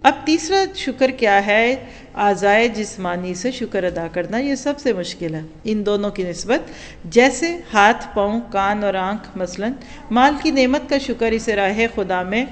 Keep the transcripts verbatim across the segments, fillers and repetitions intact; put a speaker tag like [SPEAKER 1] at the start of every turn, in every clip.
[SPEAKER 1] اب تیسرا شکر کیا ہے؟ اعضائے جسمانی سے شکر ادا کرنا، یہ سب سے مشکل ہے ان دونوں کی نسبت. جیسے ہاتھ، پاؤں، کان اور آنکھ. مثلا مال کی نعمت کا شکر اسے راہ خدا میں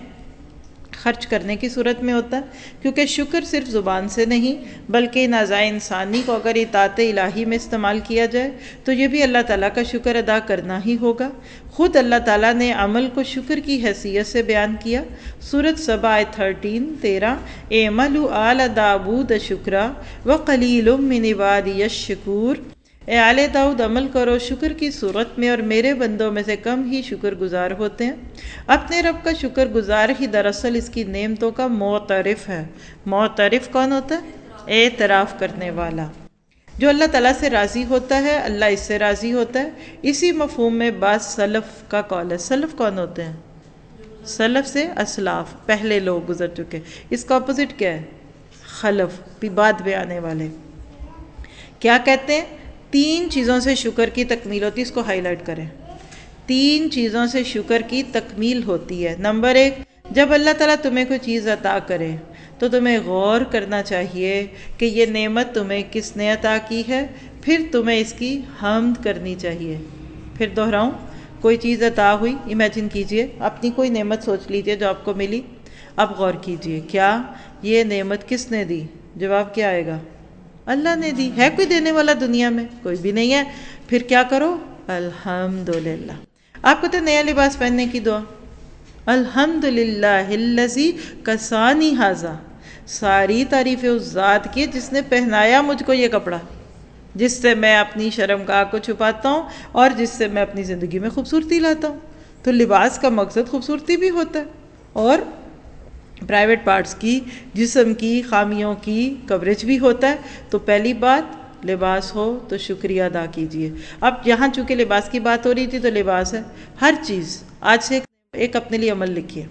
[SPEAKER 1] خرچ کرنے کی صورت میں ہوتا ہے، کیونکہ شکر صرف زبان سے نہیں بلکہ ان اعضائے انسانی کو اگر اطاعت الہی میں استعمال کیا جائے تو یہ بھی اللہ تعالیٰ کا شکر ادا کرنا ہی ہوگا. خود اللہ تعالیٰ نے عمل کو شکر کی حیثیت سے بیان کیا. سورۃ سبا آیت تھرٹین تیرہ، اعملوا آل داود شکرا وقلیل من عبادی الشکور. اے آل داؤد عمل کرو شکر کی صورت میں، اور میرے بندوں میں سے کم ہی شکر گزار ہوتے ہیں. اپنے رب کا شکر گزار ہی دراصل اس کی نعمتوں کا معترف ہے. معترف کون ہوتا ہے؟ اعتراف کرنے والا. جو اللہ تعالیٰ سے راضی ہوتا ہے اللہ اس سے راضی ہوتا ہے. اسی مفہوم میں بعض سلف کا قول ہے. سلف کون ہوتے ہیں؟ سلف سے اسلاف، پہلے لوگ گزر چکے. اس کا اپوزٹ کیا ہے؟ خلف، بھی بعد میں آنے والے. کیا کہتے ہیں؟ تین چیزوں سے شکر کی تکمیل ہوتی ہے. اس کو ہائی لائٹ کریں. تین چیزوں سے شکر کی تکمیل ہوتی ہے. نمبر ایک، جب اللہ تعالیٰ تمہیں کوئی چیز عطا کرے تو تمہیں غور کرنا چاہیے کہ یہ نعمت تمہیں کس نے عطا کی ہے، پھر تمہیں اس کی حمد کرنی چاہیے. پھر دہراؤں، کوئی چیز عطا ہوئی، امیجن کیجئے اپنی کوئی نعمت سوچ لیجئے جو آپ کو ملی. اب غور کیجئے کیا یہ نعمت کس نے دی؟ جواب کیا آئے گا؟ اللہ نے دی. ہے کوئی دینے والا دنیا میں؟ کوئی بھی نہیں ہے. پھر کیا کرو؟ الحمدللہ. آپ کو تو نیا لباس پہننے کی دعا، الحمدللہ الذی کسانی ھذا. ساری تعریف اس ذات کی جس نے پہنایا مجھ کو یہ کپڑا، جس سے میں اپنی شرمگاہ کو چھپاتا ہوں اور جس سے میں اپنی زندگی میں خوبصورتی لاتا ہوں. تو لباس کا مقصد خوبصورتی بھی ہوتا ہے اور پرائیویٹ پارٹس کی، جسم کی خامیوں کی کوریج بھی ہوتا ہے. تو پہلی بات، لباس ہو تو شکریہ ادا کیجئے. اب یہاں چونکہ لباس کی بات ہو رہی تھی تو لباس ہے ہر چیز. آج سے ایک اپنے لیے عمل لکھیے.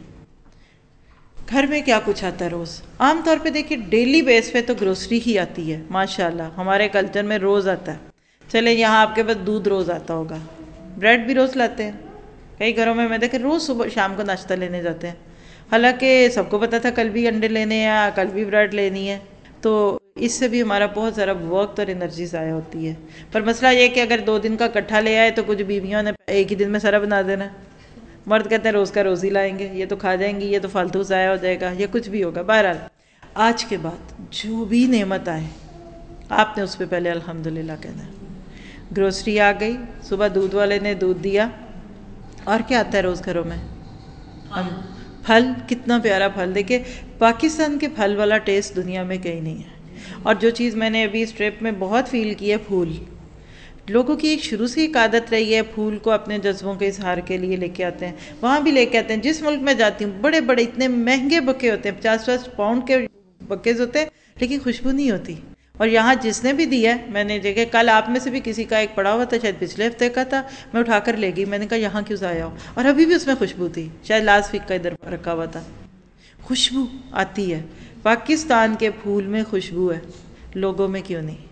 [SPEAKER 1] گھر میں کیا کچھ آتا ہے روز؟ عام طور پہ دیکھیے ڈیلی بیس پہ تو گروسری ہی آتی ہے. ماشاءاللہ ہمارے کلچر میں روز آتا ہے. چلیں یہاں آپ کے پاس دودھ روز آتا ہوگا، بریڈ بھی روز لاتے ہیں. کئی گھروں میں میں دیکھیں روز صبح شام کو ناشتہ لینے جاتے ہیں. حالانکہ سب کو پتا تھا کل بھی انڈے لینے ہیں، کل بھی بریڈ لینی ہے. تو اس سے بھی ہمارا بہت سارا وقت اور انرجی ضائع ہوتی ہے. پر مسئلہ یہ کہ اگر دو دن کا کٹھا لے آئے تو کچھ بیویوں نے ایک ہی دن میں سارا بنا دینا. مرد کہتے ہیں روز کا روز ہی لائیں گے، یہ تو کھا جائیں گی، یہ تو فالتو ضائع ہو جائے گا، یہ کچھ بھی ہوگا. بہرحال آج کے بعد جو بھی نعمت آئے آپ نے اس پہ پہلے الحمدللہ کہنا ہے. گروسری آ گئی، صبح دودھ والے نے دودھ دیا. اور کیا آتا ہے روز گھروں میں؟ ہم پھل. کتنا پیارا پھل. دیکھیں پاکستان کے پھل والا ٹیسٹ دنیا میں کہیں نہیں ہے. اور جو چیز میں نے ابھی اس ٹرپ میں بہت فیل کی ہے، پھول. لوگوں کی ایک شروع سے ایک عادت رہی ہے پھول کو اپنے جذبوں کے اظہار کے لیے لے کے آتے ہیں. وہاں بھی لے کے آتے ہیں. جس ملک میں جاتی ہوں بڑے بڑے اتنے مہنگے بکے ہوتے ہیں، پچاس پچاس پاؤنڈ کے بکیز ہوتے ہیں، لیکن خوشبو نہیں ہوتی. اور یہاں جس نے بھی دیا ہے، میں نے دیکھا کل آپ میں سے بھی کسی کا ایک پڑا ہوا تھا، شاید پچھلے ہفتے کا تھا، میں اٹھا کر لے گئی. میں نے کہا یہاں کیوں ضائع ہو، اور ابھی بھی اس میں خوشبو تھی. شاید لاسٹ ویک کا ادھر رکھا ہوا تھا. خوشبو آتی ہے. پاکستان کے پھول میں خوشبو ہے، لوگوں میں کیوں نہیں؟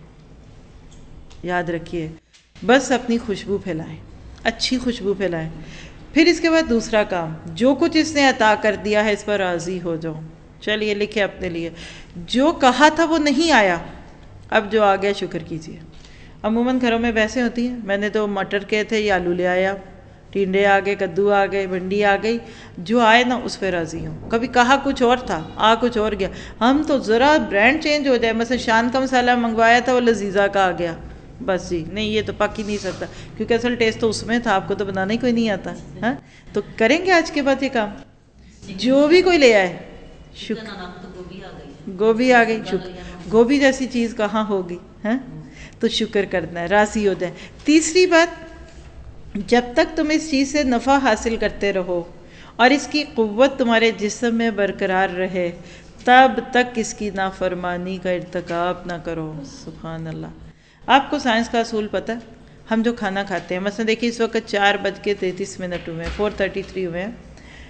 [SPEAKER 1] یاد رکھیے بس اپنی خوشبو پھیلائیں، اچھی خوشبو پھیلائیں. پھر اس کے بعد دوسرا کام، جو کچھ اس نے عطا کر دیا ہے اس پر راضی ہو جاؤ. چلیے لکھے اپنے لیے، جو کہا تھا وہ نہیں آیا، اب جو آ گیا شکر کیجیے. عموماً گھروں میں ویسے ہوتی ہیں. میں نے تو مٹر کے تھے یا آلو لے آیا، ٹینڈے آ گئے، کدو آ گئے، بھنڈی آ گئی، جو آئے نا اس پہ راضی ہوں. کبھی کہا کچھ اور تھا، آ کچھ اور گیا. ہم تو ذرا برانڈ چینج ہو جائے، مثلا شان کا مسالہ منگوایا تھا وہ لذیذہ کا آ گیا، بس جی نہیں یہ تو پک ہی نہیں سکتا، کیونکہ اصل ٹیسٹ تو اس میں تھا، آپ کو تو بنانا ہی کوئی نہیں آتا. ہاں تو کریں گے آج کے بعد یہ کام. جو بھی کوئی لے آئے شکر. گوبھی آ گئی، شکر. گوبھی جیسی چیز کہاں ہوگی؟ ہاں تو شکر کرنا ہے، راضی ہو جائے. تیسری بات، جب تک تم اس چیز سے نفع حاصل کرتے رہو اور اس کی قوت تمہارے جسم میں برقرار رہے تب تک اس کی نافرمانی کا ارتکاب نہ کرو. سبحان اللہ. آپ کو سائنس کا اصول پتہ ہے؟ ہم جو کھانا کھاتے ہیں، مثلا دیکھیے اس وقت چار بج کے تینتیس منٹ ہوئے ہیں، فور تھرٹی تھری ہوئے ہیں.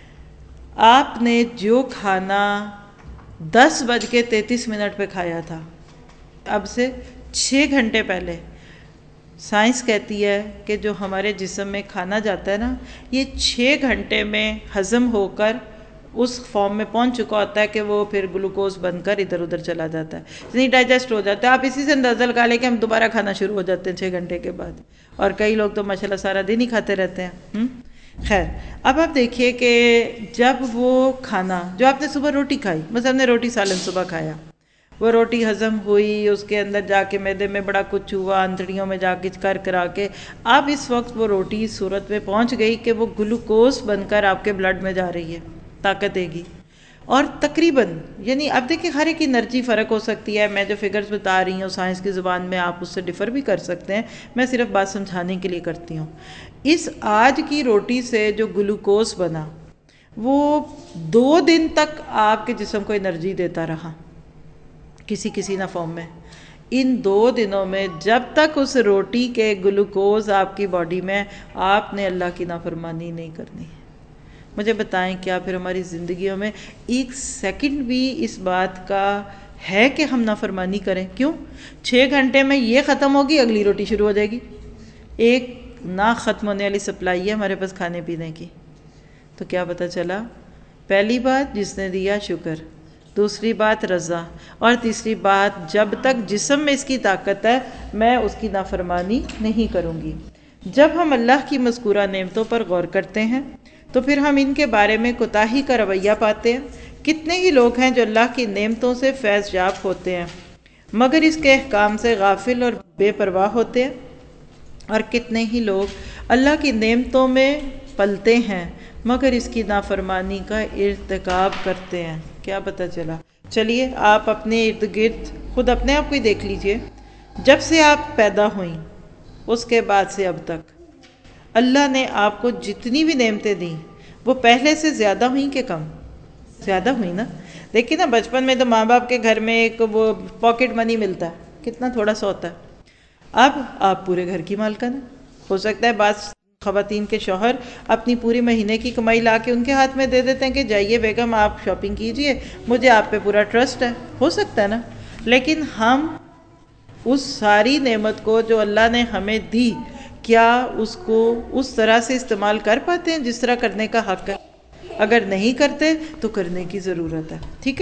[SPEAKER 1] آپ نے جو کھانا دس بج کے تینتیس منٹ پہ کھایا تھا، اب سے چھ گھنٹے پہلے، سائنس کہتی ہے کہ جو ہمارے جسم میں کھانا جاتا ہے نا، یہ چھ گھنٹے میں ہضم ہو کر اس فارم میں پہنچ چکا ہوتا ہے کہ وہ پھر گلوکوز بن کر ادھر ادھر چلا جاتا ہے، نہیں ڈائجسٹ ہو جاتا ہے۔ آپ اسی سے اندازہ لگا لیں کہ ہم دوبارہ کھانا شروع ہو جاتے ہیں چھ گھنٹے کے بعد، اور کئی لوگ تو ماشاء اللہ سارا دن ہی کھاتے رہتے ہیں۔ ہم خیر، اب آپ دیکھیے کہ جب وہ کھانا جو آپ نے صبح روٹی کھائی، مثلا ہم نے روٹی سالن صبح کھایا، وہ روٹی ہضم ہوئی، اس کے اندر جا کے معدے میں بڑا کچھ ہوا، انتڑیوں میں جا کے کر کرا کے اب اس وقت وہ روٹی اس صورت میں پہنچ گئی کہ وہ گلوکوز بن کر آپ کے بلڈ میں جا رہی ہے، طاقت دے گی۔ اور تقریباً یعنی اب دیکھیں ہر ایک انرجی فرق ہو سکتی ہے، میں جو فگرز بتا رہی ہوں سائنس کی زبان میں آپ اس سے ڈفر بھی کر سکتے ہیں، میں صرف بات سمجھانے کے لیے کرتی ہوں۔ اس آج کی روٹی سے جو گلوکوز بنا وہ دو دن تک آپ کے جسم کو انرجی دیتا رہا کسی کسی نہ فارم میں۔ ان دو دنوں میں جب تک اس روٹی کے گلوکوز آپ کی باڈی میں، آپ نے اللہ کی نافرمانی نہیں کرنی۔ مجھے بتائیں کیا پھر ہماری زندگیوں میں ایک سیکنڈ بھی اس بات کا ہے کہ ہم نافرمانی کریں؟ کیوں؟ چھ گھنٹے میں یہ ختم ہوگی، اگلی روٹی شروع ہو جائے گی۔ ایک نہ ختم ہونے والی سپلائی ہے ہمارے پاس کھانے پینے کی۔ تو کیا پتہ چلا؟ پہلی بات جس نے دیا شکر، دوسری بات رضا، اور تیسری بات جب تک جسم میں اس کی طاقت ہے میں اس کی نافرمانی نہیں کروں گی۔ جب ہم اللہ کی مذکورہ نعمتوں پر غور کرتے ہیں تو پھر ہم ان کے بارے میں کوتاہی کا رویہ پاتے ہیں۔ کتنے ہی لوگ ہیں جو اللہ کی نعمتوں سے فیض یاب ہوتے ہیں مگر اس کے احکام سے غافل اور بے پرواہ ہوتے ہیں، اور کتنے ہی لوگ اللہ کی نعمتوں میں پلتے ہیں مگر اس کی نافرمانی کا ارتکاب کرتے ہیں۔ کیا پتہ چلا؟ چلیے آپ اپنے ارد گرد خود اپنے آپ کو ہی دیکھ لیجئے، جب سے آپ پیدا ہوئیں اس کے بعد سے اب تک اللہ نے آپ کو جتنی بھی نعمتیں دیں وہ پہلے سے زیادہ ہوئیں کہ کم؟ زیادہ ہوئی نا۔ دیکھیں نا بچپن میں تو ماں باپ کے گھر میں ایک وہ پاکٹ منی ملتا ہے، کتنا تھوڑا سا ہوتا ہے۔ اب آپ پورے گھر کی مالکن ہیں۔ ہو سکتا ہے بعض خواتین کے شوہر اپنی پوری مہینے کی کمائی لا کے ان کے ہاتھ میں دے دیتے ہیں کہ جائیے بیگم آپ شاپنگ کیجئے، مجھے آپ پہ پورا ٹرسٹ ہے۔ ہو سکتا ہے نا، لیکن ہم اس ساری نعمت کو جو اللہ نے ہمیں دی، کیا اس کو اس طرح سے استعمال کر پاتے ہیں جس طرح کرنے کا حق ہے؟ اگر نہیں کرتے تو کرنے کی ضرورت ہے، ٹھیک ہے؟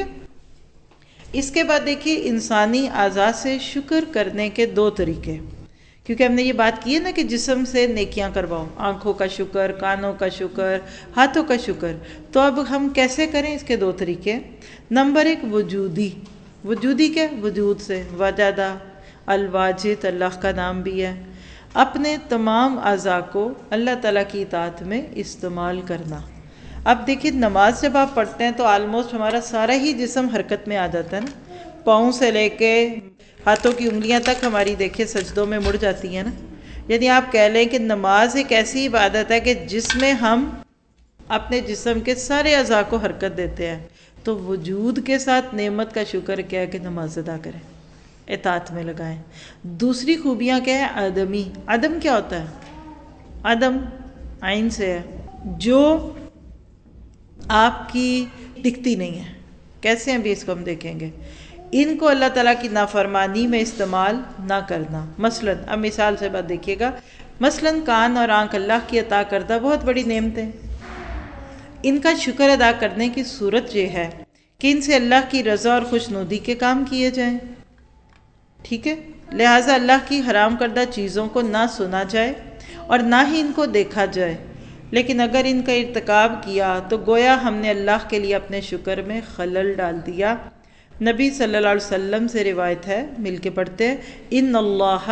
[SPEAKER 1] اس کے بعد دیکھیے انسانی اعضاء سے شکر کرنے کے دو طریقے، کیونکہ ہم نے یہ بات کی ہے نا کہ جسم سے نیکیاں کرواؤ، آنکھوں کا شکر، کانوں کا شکر، ہاتھوں کا شکر۔ تو اب ہم کیسے کریں؟ اس کے دو طریقے۔ نمبر ایک وجودی۔ وجودی کیا؟ وجود سے، وجدہ، الواجد اللہ کا نام بھی ہے۔ اپنے تمام اعضاء کو اللہ تعالیٰ کی اطاعت میں استعمال کرنا۔ اب دیکھیں نماز جب آپ پڑھتے ہیں تو آلموسٹ ہمارا سارا ہی جسم حرکت میں آ جاتا ہے نا، پاؤں سے لے کے ہاتھوں کی انگلیاں تک ہماری دیکھیں سجدوں میں مڑ جاتی ہیں نا۔ یعنی آپ کہہ لیں کہ نماز ایک ایسی عبادت ہے کہ جس میں ہم اپنے جسم کے سارے اعضاء کو حرکت دیتے ہیں۔ تو وجود کے ساتھ نعمت کا شکر کیا ہے کہ نماز ادا کریں، اطاعت میں لگائیں۔ دوسری خوبیاں کیا ہے؟ آدمی۔ عدم کیا ہوتا ہے؟ عدم عین سے ہے، جو آپ کی دکھتی نہیں ہے۔ کیسے ہیں بھی اس کو ہم دیکھیں گے۔ ان کو اللہ تعالیٰ کی نافرمانی میں استعمال نہ کرنا۔ مثلا اب مثال سے بات دیکھیے گا، مثلا کان اور آنکھ اللہ کی عطا کردہ بہت بڑی نعمتیں، ان کا شکر ادا کرنے کی صورت یہ ہے کہ ان سے اللہ کی رضا اور خوشنودی کے کام کیے جائیں، ٹھیک ہے؟ لہٰذا اللہ کی حرام کردہ چیزوں کو نہ سنا جائے اور نہ ہی ان کو دیکھا جائے، لیکن اگر ان کا ارتکاب کیا تو گویا ہم نے اللہ کے لیے اپنے شکر میں خلل ڈال دیا۔ نبی صلی اللہ علیہ وسلم سے روایت ہے، مل کے پڑھتے ہیں، ان اللہ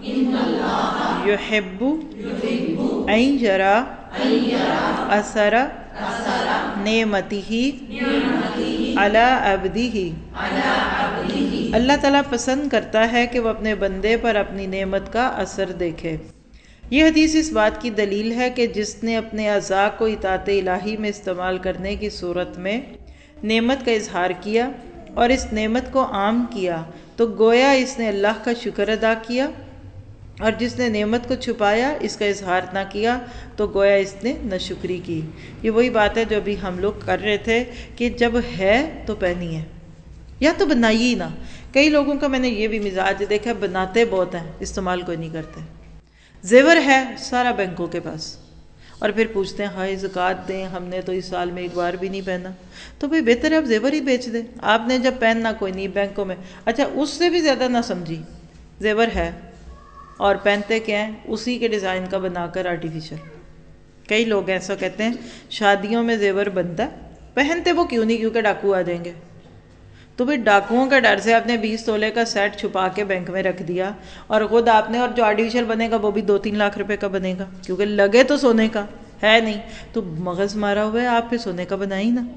[SPEAKER 1] یحب ان یرا اثر نعمتہ علی عبدہ۔ اللہ تعالیٰ پسند کرتا ہے کہ وہ اپنے بندے پر اپنی نعمت کا اثر دیکھے۔ یہ حدیث اس بات کی دلیل ہے کہ جس نے اپنے اعضاء کو اطاعت الہی میں استعمال کرنے کی صورت میں نعمت کا اظہار کیا اور اس نعمت کو عام کیا تو گویا اس نے اللہ کا شکر ادا کیا، اور جس نے نعمت کو چھپایا، اس کا اظہار نہ کیا، تو گویا اس نے ناشکری کی۔ یہ وہی بات ہے جو ابھی ہم لوگ کر رہے تھے کہ جب ہے تو پہنی ہے، یا تو بنائیے ہی نہ۔ کئی لوگوں کا میں نے یہ بھی مزاج دیکھا، بناتے بہت ہیں، استعمال کوئی نہیں کرتے۔ زیور ہے سارا بینکوں کے پاس، اور پھر پوچھتے ہیں ہائے زکوٰۃ دیں، ہم نے تو اس سال میں ایک بار بھی نہیں پہنا. تو بھئی بہتر ہے آپ زیور ہی بیچ دیں. آپ نے جب پہننا کوئی نہیں بینکوں میں، اچھا اس سے بھی زیادہ نہ سمجھی، زیور ہے اور پہنتے کیا ہیں اسی کے ڈیزائن کا بنا کر آرٹیفیشل. کئی لوگ ایسا کہتے ہیں شادیوں میں زیور بنتا ہے، پہنتے وہ کیوں نہیں، کیونکہ ڈاکو آ جائیں گے. تو بھئی ڈاکوؤں کا ڈر سے آپ نے بیس تولے کا سیٹ چھپا کے بینک میں رکھ دیا، اور خود آپ نے، اور جو آرٹیفیشل بنے گا وہ بھی دو تین لاکھ روپے کا بنے گا، کیونکہ لگے تو سونے کا ہے نہیں. تو مغز مارا ہوا ہے، آپ پھر سونے کا بنائی نا.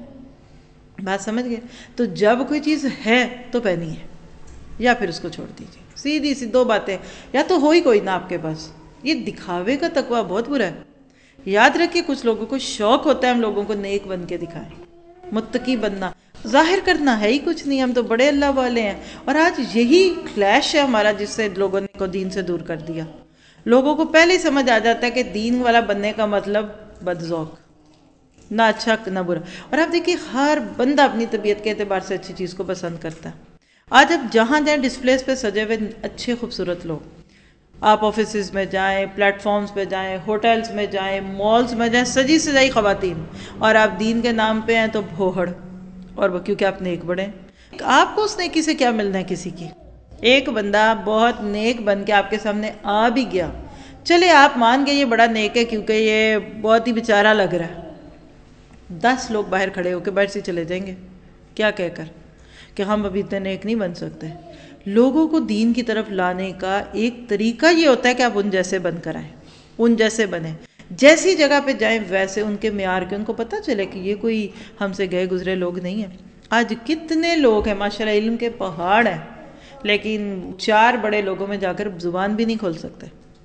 [SPEAKER 1] بات سمجھ گئے؟ تو جب کوئی چیز ہے تو پہنی ہے، یا پھر اس کو چھوڑ دیجیے. سیدھی سی دو باتیں، یا تو ہو ہی کوئی نہ آپ کے پاس. یہ دکھاوے کا تقویٰ بہت برا ہے. یاد رکھیے کچھ لوگوں کو شوق ہوتا ہے ہم لوگوں کو نیک بن کے دکھائیں، متقی بننا، ظاہر کرنا ہے ہی کچھ نہیں، ہم تو بڑے اللہ والے ہیں. اور آج یہی کلیش ہے ہمارا جس سے لوگوں نے کو دین سے دور کر دیا. لوگوں کو پہلے ہی سمجھ آ جاتا ہے کہ دین والا بننے کا مطلب بدذوق، نہ اچھا نہ برا. اور آپ دیکھیے ہر بندہ اپنی طبیعت کے اعتبار سے اچھی چیز کو پسند کرتا ہے. آج اب جہاں جائیں ڈسپلیز پہ سجے ہوئے اچھے خوبصورت لوگ، آپ آفیسز میں جائیں، پلیٹ فارمز پہ جائیں، ہوٹلز میں جائیں، مالز میں جائیں، سجی سجائی خواتین، اور آپ دین کے نام پہ ہیں تو بھوہڑ. اور وہ کیونکہ آپ نیک بڑے ہیں. آپ کو اس نیکی سے کیا ملنا ہے کسی کی؟ ایک بندہ بہت نیک بن کے آپ کے سامنے آ بھی گیا، چلے آپ مان گئے یہ بڑا نیک ہے کیونکہ یہ بہت ہی بیچارہ لگ رہا ہے، دس لوگ باہر کھڑے ہو کے باہر سے چلے جائیں گے کیا کہہ کر کہ ہم ابھی اتنے نیک نہیں بن سکتے. لوگوں کو دین کی طرف لانے کا ایک طریقہ یہ ہوتا ہے کہ آپ ان جیسے بن کر آئیں، ان جیسے بنیں، جیسی جگہ پہ جائیں ویسے ان کے معیار کے ان کو پتہ چلے کہ یہ کوئی ہم سے گئے گزرے لوگ نہیں ہیں. آج کتنے لوگ ہیں ماشاءاللہ علم کے پہاڑ ہیں، لیکن چار بڑے لوگوں میں جا کر زبان بھی نہیں کھول سکتے.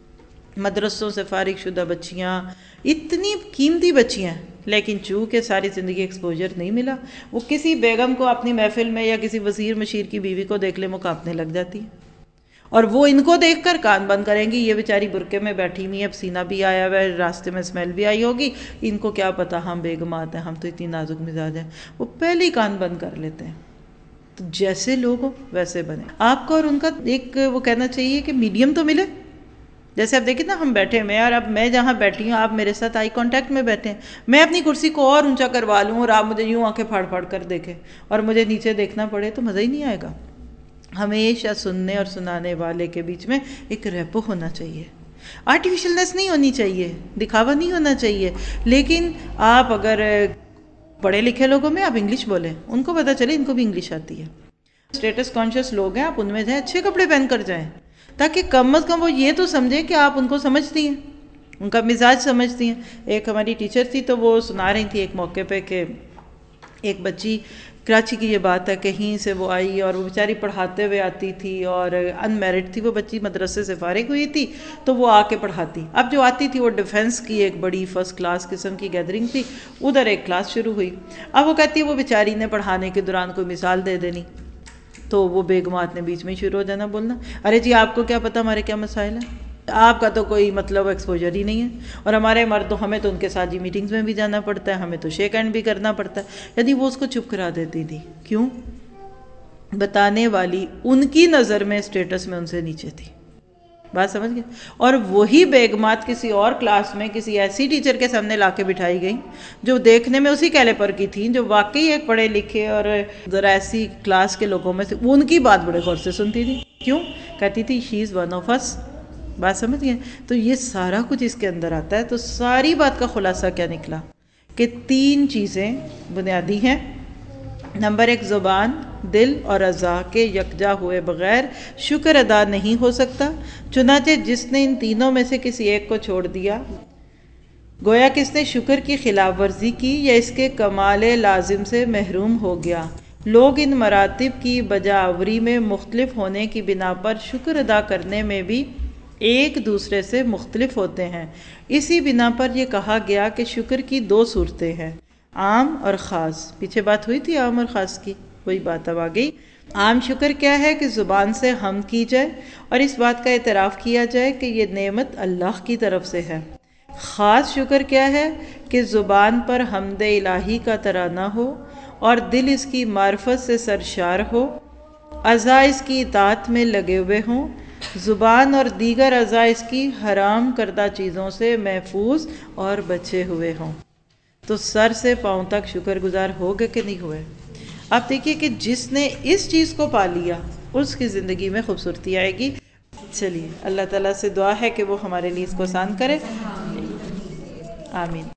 [SPEAKER 1] مدرسوں سے فارغ شدہ بچیاں، اتنی قیمتی بچیاں، لیکن چونکہ ساری زندگی ایکسپوجر نہیں ملا، وہ کسی بیگم کو اپنی محفل میں یا کسی وزیر مشیر کی بیوی کو دیکھ لے وہ کانپنے لگ جاتی ہے، اور وہ ان کو دیکھ کر کان بند کریں گی. یہ بیچاری برقعے میں بیٹھی ہوئی ہے، پسینہ بھی آیا ہوا ہے، راستے میں اسمیل بھی آئی ہوگی، ان کو کیا پتا ہم بیگمات ہیں، ہم تو اتنی نازک مزاج ہیں. وہ پہلے ہی کان بند کر لیتے ہیں. تو جیسے لوگ ہو ویسے بنے. آپ کو اور ان کا ایک وہ کہنا چاہیے کہ میڈیم تو ملے. جیسے آپ دیکھیں نا ہم بیٹھے میں، اور اب میں جہاں بیٹھی ہوں آپ میرے ساتھ آئی کانٹیکٹ میں بیٹھے ہیں، میں اپنی کرسی کو اور اونچا کروا لوں اور آپ مجھے یوں آنکھیں پھاڑ پھاڑ کر دیکھیں اور مجھے نیچے دیکھنا پڑے تو مزہ ہی نہیں آئے گا. ہمیشہ سننے اور سنانے والے کے بیچ میں ایک ریپو ہونا چاہیے، آرٹیفیشلنس نہیں ہونی چاہیے، دکھاوا نہیں ہونا چاہیے. لیکن آپ اگر پڑھے لکھے لوگوں میں آپ انگلش بولیں، ان کو پتہ چلے ان کو بھی انگلش آتی ہے. اسٹیٹس کانشیس لوگ ہیں، آپ ان میں جائیں، اچھے کپڑے پہن کر جائیں تاکہ کم از کم وہ یہ تو سمجھیں کہ آپ ان کو سمجھتی ہیں، ان کا مزاج سمجھتی ہیں. ایک ہماری ٹیچر تھی تو وہ سنا رہی تھی ایک موقع پہ کہ ایک بچی، کراچی کی یہ بات ہے، کہیں سے وہ آئی اور وہ بیچاری پڑھاتے ہوئے آتی تھی اور ان میرڈ تھی وہ بچی، مدرسے سے فارغ ہوئی تھی تو وہ آ کے پڑھاتی. اب جو آتی تھی وہ ڈیفنس کی ایک بڑی فرسٹ کلاس قسم کی گیدرنگ تھی، ادھر ایک کلاس شروع ہوئی. اب وہ کہتی ہے وہ بیچاری نے پڑھانے کے دوران کوئی مثال دے دینی، تو وہ بیگمات نے بیچ میں ہی شروع ہو جانا بولنا، ارے جی آپ کو کیا پتہ ہمارے کیا مسائل ہیں، آپ کا تو کوئی مطلب ایکسپوجر ہی نہیں ہے. اور ہمارے مرد تو ہمیں تو ان کے ساتھ جی میٹنگز میں بھی جانا پڑتا ہے، ہمیں تو شیک ہینڈ بھی کرنا پڑتا ہے. یعنی وہ اس کو چپ کرا دیتی تھی. کیوں؟ بتانے والی ان کی نظر میں اسٹیٹس میں ان سے نیچے تھی. بات سمجھ گئے؟ اور وہی بیگمات کسی اور کلاس میں کسی ایسی ٹیچر کے سامنے لا کے بٹھائی گئی جو دیکھنے میں اسی کیلیپر کی تھیں، جو واقعی ایک پڑھے لکھے اور ذرا ایسی کلاس کے لوگوں میں سے، ان کی بات بڑے غور سے سنتی تھی. کیوں؟ کہتی تھی شی از ون آف اس. بات سمجھ گئے؟ تو یہ سارا کچھ اس کے اندر آتا ہے. تو ساری بات کا خلاصہ کیا نکلا کہ تین چیزیں بنیادی ہیں. نمبر ایک، زبان، دل اور اعضاء کے یکجا ہوئے بغیر شکر ادا نہیں ہو سکتا. چنانچہ جس نے ان تینوں میں سے کسی ایک کو چھوڑ دیا گویا کہ اس نے شکر کی خلاف ورزی کی یا اس کے کمال لازم سے محروم ہو گیا. لوگ ان مراتب کی بجاوری میں مختلف ہونے کی بنا پر شکر ادا کرنے میں بھی ایک دوسرے سے مختلف ہوتے ہیں. اسی بنا پر یہ کہا گیا کہ شکر کی دو صورتیں ہیں، عام اور خاص. پیچھے بات ہوئی تھی عام اور خاص کی، وہی بات اب آ گئی. عام شکر کیا ہے کہ زبان سے حمد کی جائے اور اس بات کا اعتراف کیا جائے کہ یہ نعمت اللہ کی طرف سے ہے. خاص شکر کیا ہے کہ زبان پر حمد الہی کا ترانہ ہو اور دل اس کی معرفت سے سرشار ہو، اعضاء اس کی اطاعت میں لگے ہوئے ہوں زبان اور دیگر اعضاء اس کی حرام کردہ چیزوں سے محفوظ اور بچے ہوئے ہوں۔ تو سر سے پاؤں تک شکر گزار ہو گئے کہ نہیں ہوئے؟ آپ دیکھیے کہ جس نے اس چیز کو پا لیا اس کی زندگی میں خوبصورتی آئے گی۔ چلیے اللہ تعالیٰ سے دعا ہے کہ وہ ہمارے لیے اس کو آسان کرے، آمین۔